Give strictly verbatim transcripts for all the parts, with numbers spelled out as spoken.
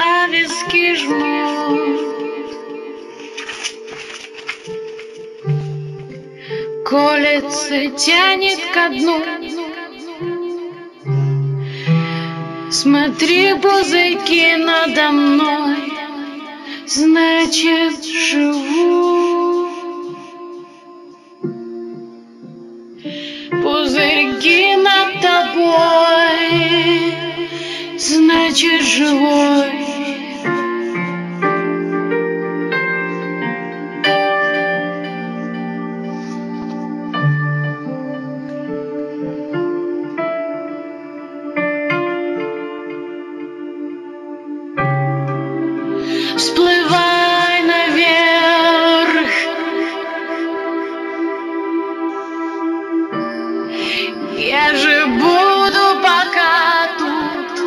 я виски жму. Колется, тянет ко дну. Смотри, пузырьки надо мной, значит, живу. Пузырьки над тобой, значит, живой. Всплывай наверх, я же буду пока тут.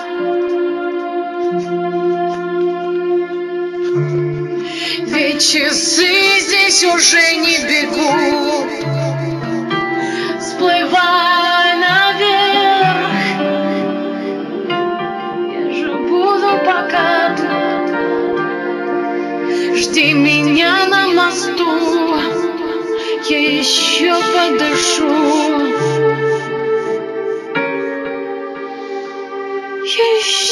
Ведь часы здесь уже не бегут. Всплывай наверх, я же буду пока тут. Жди меня на мосту, я еще подышу. Я еще